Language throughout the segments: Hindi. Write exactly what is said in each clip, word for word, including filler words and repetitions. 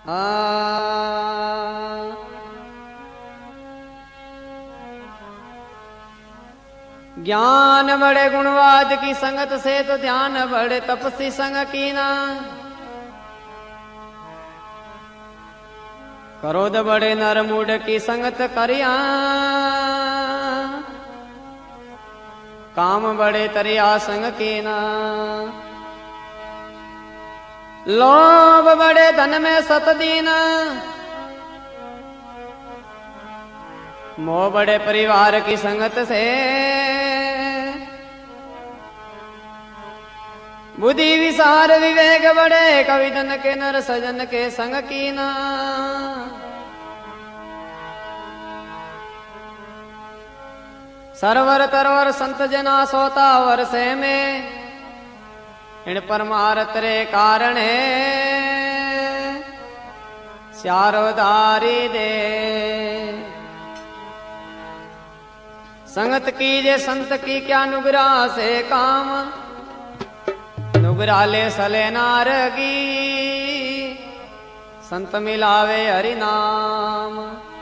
आ ज्ञान बड़े गुणवाद की संगत से तो ध्यान बड़े तपसी संग की ना। क्रोध बड़े नर मूड की संगत करिया। काम बड़े तरिया संग की ना। लोभ बड़े धन में सत दीना। मोह बड़े परिवार की संगत से। बुद्धि विसार विवेक बड़े कविदन के नर सजन के संग की ना। सरवर तरवर संत जना सोता वर्षे में। इन परमारथ रे कारण चारो दारी दे। संगत कीजे संत की क्या नुगरा से काम। नुगरा ले सले नारगी। संत मिलावे हरि नाम।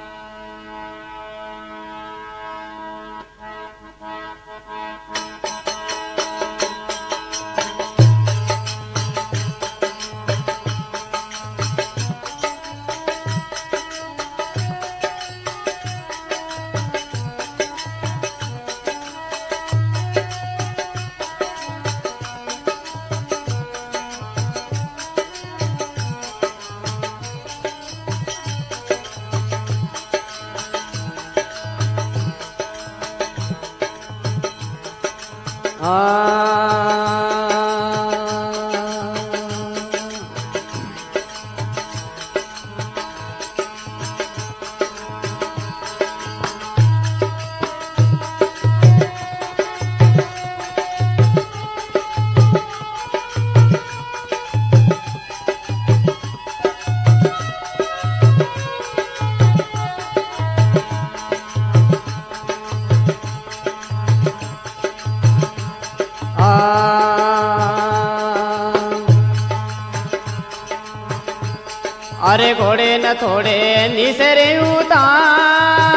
अरे घोड़े न थोड़े निसरे उतार।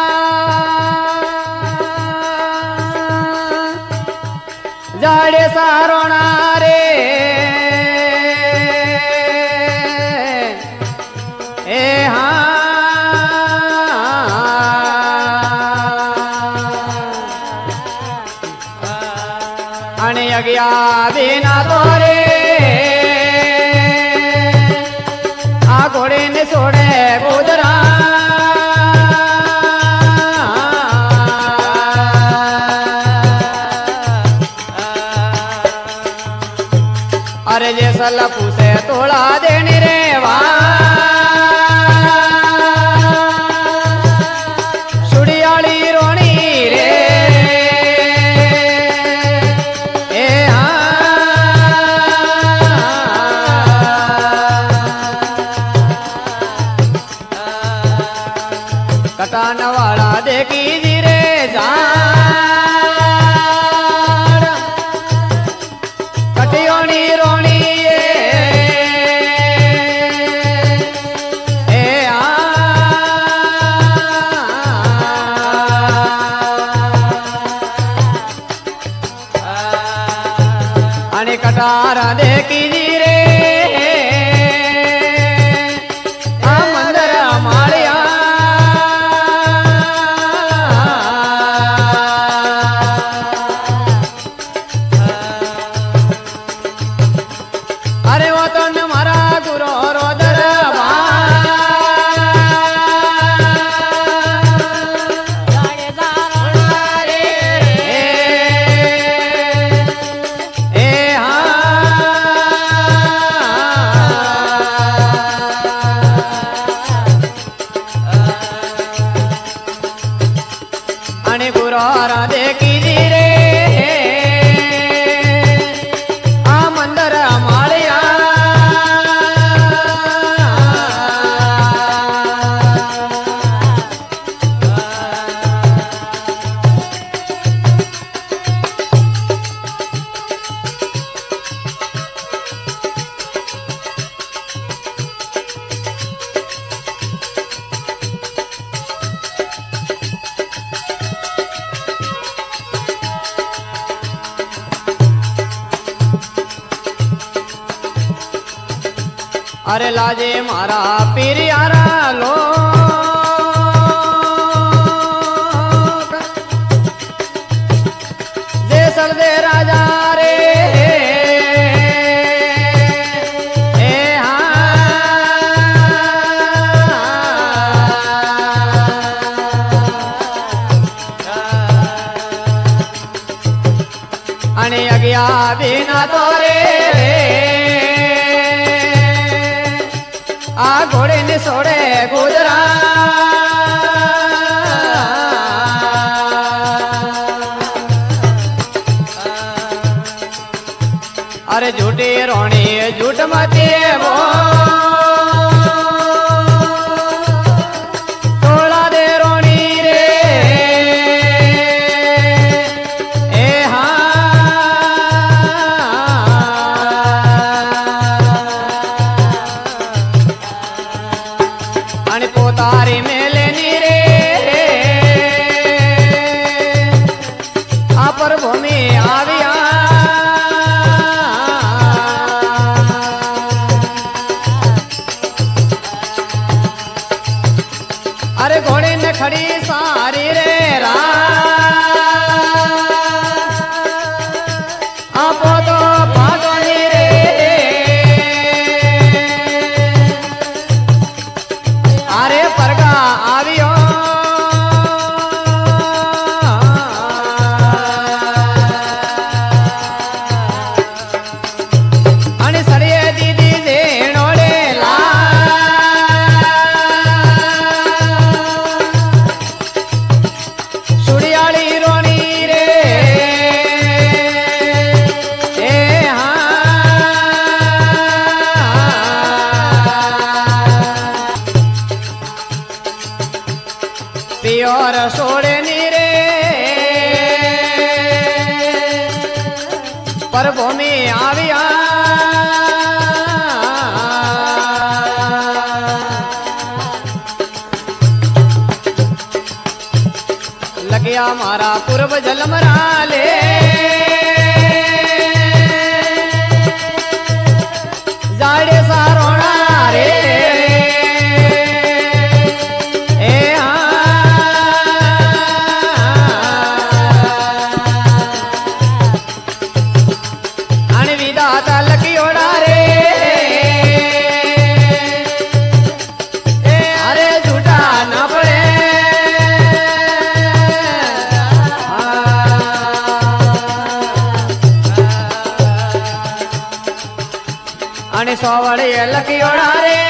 जाड़े सारोना रे ए हाँ। अने अगिया बिना तोरे घोड़े ने छोड़े गोदरा। अरे जैसा लपू से तोड़ा देने रे वाह। सुड़ियाली रोनी रे ए हाँ। कटान वाला देखी जीरे जान। कटियोनी रोनी ए आ। अने कटारा देखी जीरे आ मंदर मालिया। अरे वो तो न मारा गुरो रो दरबार। ए हाँ। अरे लाजे मारा पीरियारा लो जे सलदे राजा रे ए आणि अगिया बिना तोरे आ घोड़े ने सोड़े गुजरा अरे झूठी रोणी झूठ मती वो तोड़ा दे रोणी रे ए आणि पोतारी मेले नी रे आ पर भूमि आविया अरे घोड़े ने खड़ी सारी रे रा आपो तो पागो नी रे अरे परगा आवियो आणि सड़िए दीदी जेणोड़े ला सुड़ियाली रोणी रे ए पियोर सोड़े नी रे पर भूमि आविया लगिया मारा पूर्व जलमरा ले जाड़े सारोणा रे ए आणि विधाता लगियोड़ा रे ए अरे झूठा ना पड़े आणि सोवड़े लकियोड़ा रे